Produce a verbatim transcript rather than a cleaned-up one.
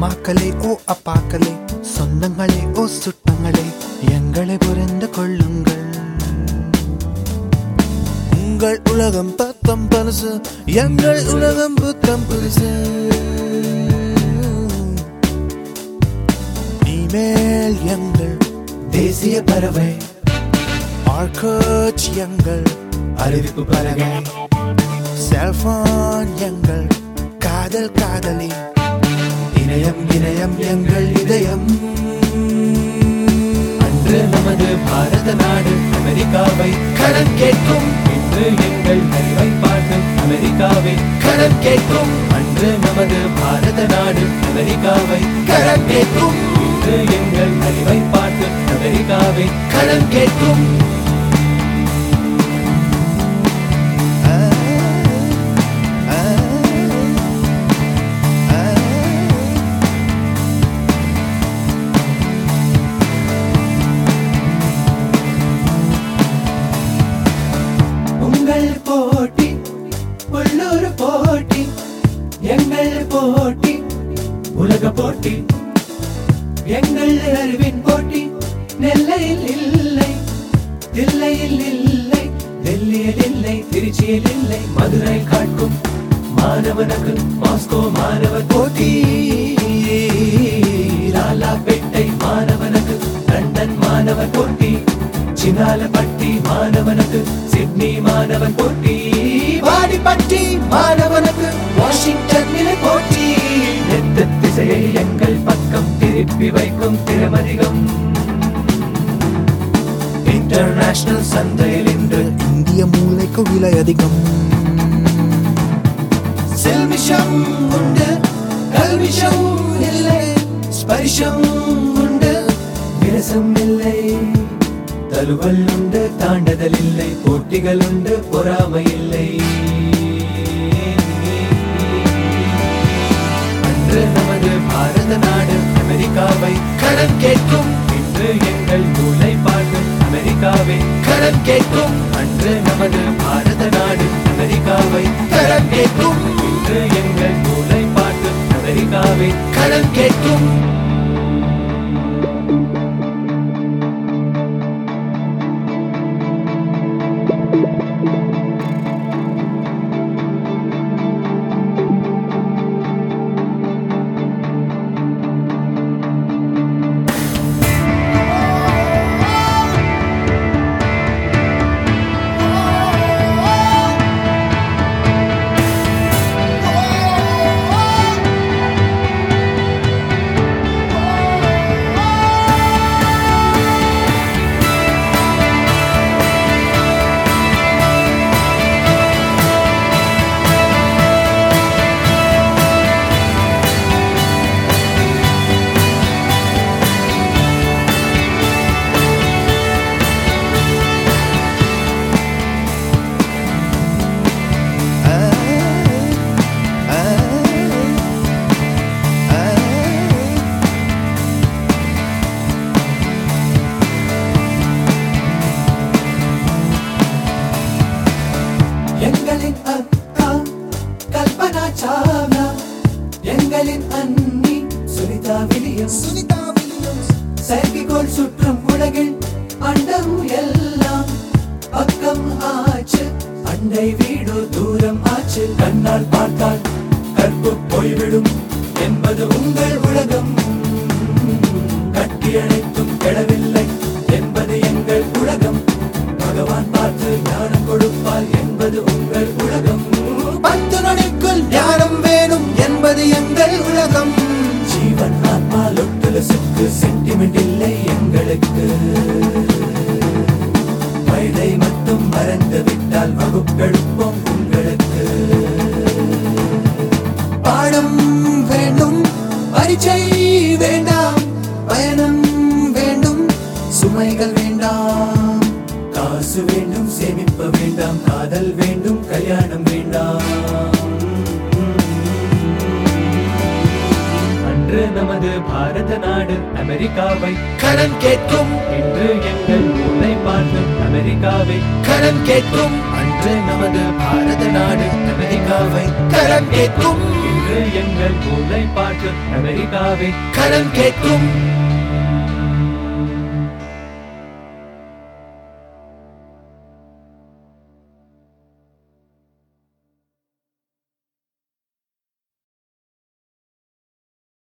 அம்மாக்களே ஓ அப்பாக்களே, சொந்தங்களே ஓ சுட்டங்களே, எங்களை புரிந்து கொள்ளுங்கள். உங்கள் உலகம் பத்தம் பரிசு, எங்கள் உலகம் புத்தம் பரிசு. இமெயில் எங்கள் தேசிய பறவை, ஆர்கோச் எங்கள் அறிவிப்பு பலகை, செல்போன் எங்கள் காதல் காதலி, இணையம் இணையம் எங்கள் இதயம். அன்று நமது பாரத நாடு அமெரிக்காவை கடன் கேட்கும், இன்று எங்கள் அறிவை பார்த்து அமெரிக்காவை கடன் கேட்கும், அன்று நமது பாரத நாடு அமெரிக்காவை கடன் கேட்கும், இன்று எங்கள் அறிவை பார்த்து அமெரிக்காவை கடன் கேட்கும். உங்கள் போட்டி உள்ளூர் போட்டி, எங்கள் போட்டி உலக போட்டி, எங்கள் அறிவின் போட்டி நெல்லையில் இல்லை, தில்லையில் இல்லை, டெல்லியில் இல்லை, திருச்சியில் இல்லை, மதுரை காட்கும் மாணவனுக்கு மாஸ்கோ மாணவர் போட்டி, லாலாப்பேட்டை மாணவனுக்கு லண்டன் மாணவர் போட்டி, சின்னாலப்பட்டி மாணவனுக்கு சிட்னி மாணவன் போட்டி, வாடிப்பட்டி மாணவனுக்கு வாஷிங்டன் நிலை போட்டி. எந்த திசையை எங்கள் பக்கம் திருப்பி வைக்கும் திறமதிகம். இன்டர்நேஷனல் சந்தையில் இன்று இந்திய மூளைக்கு விலை அதிகம். செல்விஷம் உண்டு, கல்விஷம் இல்லை, ஸ்பரிஷம் உண்டு, விரசம் இல்லை, தழுவல் உண்டு, தாண்டதல் இல்லை, போட்டிகள் உண்டு, பொறாமை இல்லை. அன்று நமது பாரத நாடு அமெரிக்காவை கடன் கேட்கும், இன்று எங்கள் நூலை பார்த்து அமெரிக்காவை கடன் கேட்கும், அன்று நமது பாரத நாடு அமெரிக்காவை கடன் கேட்கும், இன்று எங்கள் நூலை பார்த்து அமெரிக்காவை கடன் கேட்கும். எங்களின் அக்கா கல்பனா சாவ்லா, எங்களின் அண்ணி சுனிதா வில்லியம்ஸ், செயற்கைக்கோள் சுற்றும் உலகில் அண்டம் எல்லாம் பக்கம் ஆச்சு, அண்டை வீடு தூரம் ஆச்சு, கண்ணால் பார்த்தால் கற்பு போய்விடும் என்பது உங்கள் உலகம், கட்டி அணைத்தும் கெடவில்லை என்பது எங்கள் உலகம், பகவான் பார்த்து ஞானம் கொடுப்பால் என்பது உங்கள் உலகம், பத்து நொடிக்குள் ஞானம் வேணும் என்பது எங்கள் உலகம். ஜீவன் ஆத்மா லொட்டுலசுக்கு சென்டிமெண்ட் இல்லை எங்களுக்கு, வயதை மட்டும் மறந்து விட்டால் வகுப்பெடுப்போம் உங்களுக்கு, பாடம் வேண்டும், பரீட்சை வேண்டாம், பயணம் வேண்டும், சுமைகள் வேண்டாம், காசு வேண்டும், சேமிப்பு வேண்டாம், காதல் வேண்டும், கல்யாணம் வேண்டாம். அன்று நமது பாரத நாடு அமெரிக்காவை கடன் கேட்கும், இன்று எங்கள் ஊரை பார்த்து அமெரிக்காவை கடன் கேட்கும், அன்று நமது பாரத நாடு அமெரிக்காவை கடன் கேட்கும், இன்று இது எங்கள் மூளைப்பாட்டு அமெரிக்காவே கடன் கேட்கும்